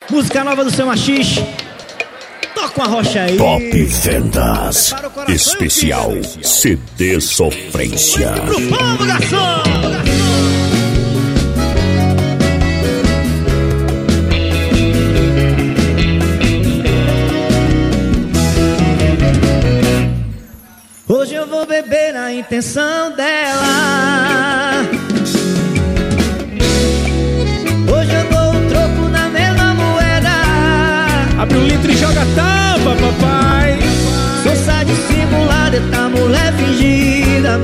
Música nova do seu Machixe. Toca uma rocha aí. Top Vendas Especial CD Sofrência. Pro povo, garçom! Hoje eu vou beber na intenção dela. Hoje eu dou um troco na mesma moeda. Abre um litro e joga tampa, papai. Sou sádio simulado, eita mulher fingida.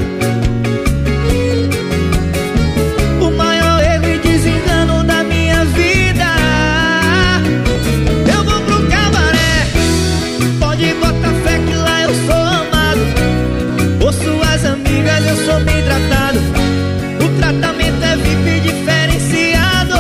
O maior erro e desengano da minha vida. Eu vou pro cabaré, pode botar fé que lá eu sou amado. Por suas amigas eu sou bem tratado. O tratamento é VIP diferenciado.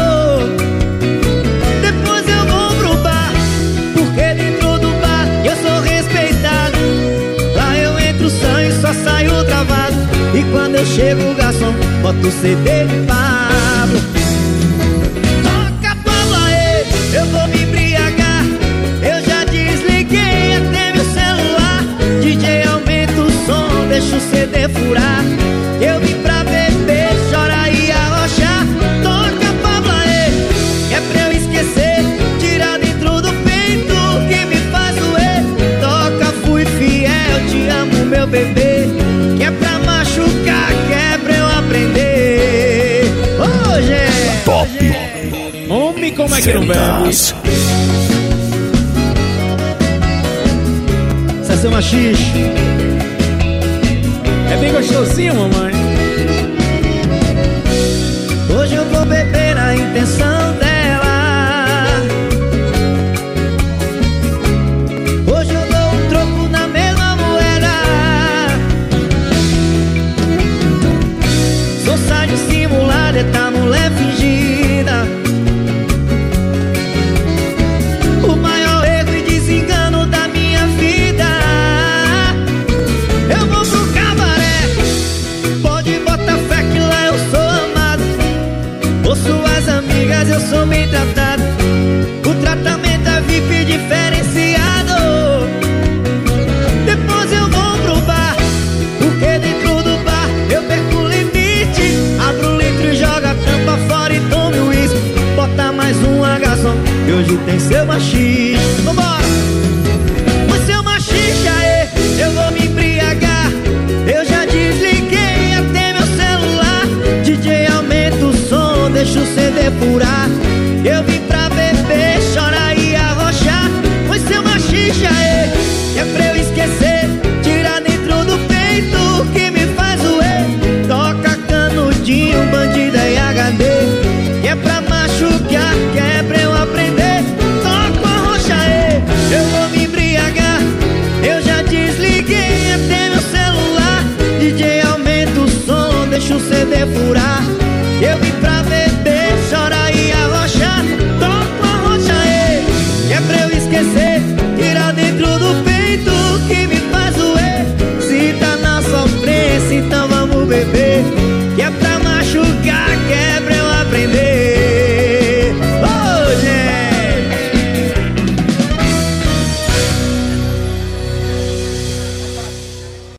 Depois eu vou pro bar, porque dentro do bar eu sou respeitado. Lá eu entro sã e só saio travado. E quando eu chego o garçom bota o CD de Pablo. Toca Pablo aí, eu vou me embriagar. Eu já desliguei até meu celular. DJ aumenta o som, deixa o CD furar. Eu vim pra beber, chorar e arrochar. Toca Pablo aí, é pra eu esquecer. Tira dentro do peito que me faz doer. Toca fui fiel, te amo meu bebê. Que é pra machucar, que é pra eu aprender. Hoje é Top Homem, como é que não bebe? Vendas. Esse é seu Machixe. É bem gostosinho, mamãe. Hoje eu vou beber na intenção dela. Hoje eu dou um troco na mesma moeda. Sou sádio simulado, eita mulher fingida. O maior erro e desengano da minha vida. Eu vou pro cabaré, pode botar fé que lá eu sou amado. Por suas amigas eu sou bem tratado. O tratamento é VIP diferenciado. Depois eu vou pro bar, porque dentro do bar eu perco o limite. Abro o litro e joga a tampa fora e tome o uísque. Bota mais um garçom, que hoje tem seu Machixe. Vambora!